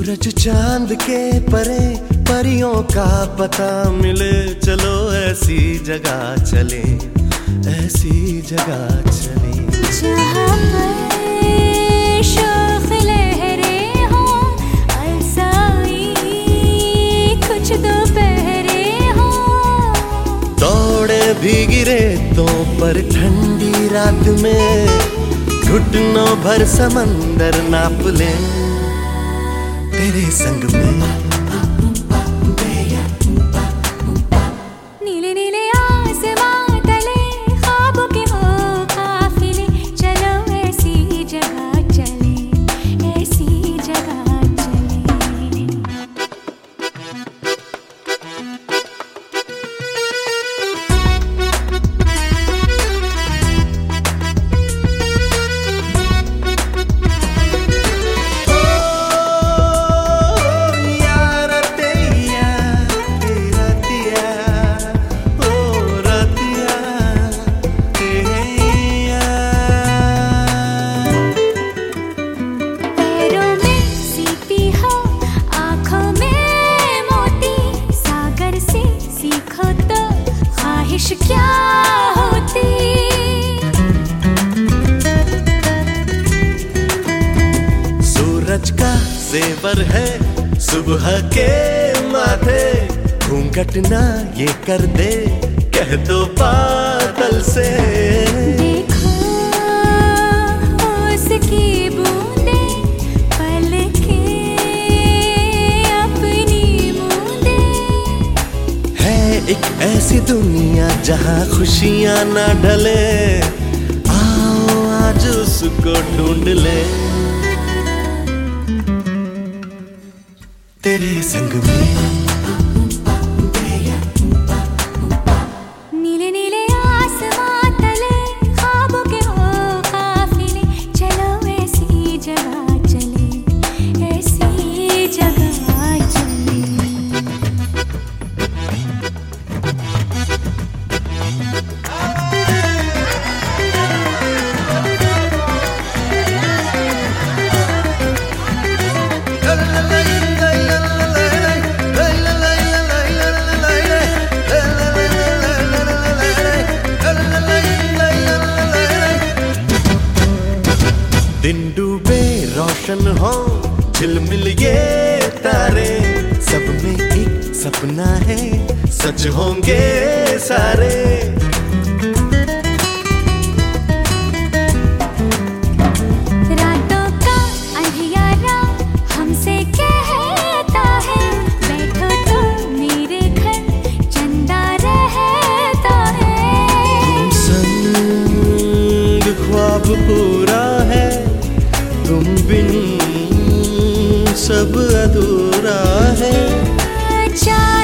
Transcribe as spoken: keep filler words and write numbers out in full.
सूरज चांद के परे परियों का पता मिले, चलो ऐसी जगह चले, ऐसी जगह चले जहाँ पर शोख लहरें हों, अलसाई कुछ दोपहरे हों। दौड़े भीगी रेतों पर ठंडी रात में, घुटनों भर समंदर नाप ले तेरे संग में। नीले नीले आसमां तले ख्वाबों के हो काफिले, चलो ऐसी जगह चले, ऐसी जगह चले। क्या होती सूरज का जेवर है सुबह के माथे, घूंघट ना ये कर दे कह दो बादल से। देखो उसकी बूंदे पलके अपनी मूंदे, है एक ऐसी दुनिया जहाँ खुशियाँ ना ढले, आओ आज उसको ढूंढ ले तेरे संग में। नीले नीले आसमां तले ख्वाबों के हो काफिले, चलो ऐसी जगह चले, ऐसी जगह चले। दिन डूबे रोशन हो झिलमिल ये तारे, सब में एक सपना है सच होंगे सारे। रातों का अंधियारा हमसे कहता है, बैठो तो मेरे घर चंदा रहता है। संग ख्वाब पूरा है, तुम बिन सब अधूरा है।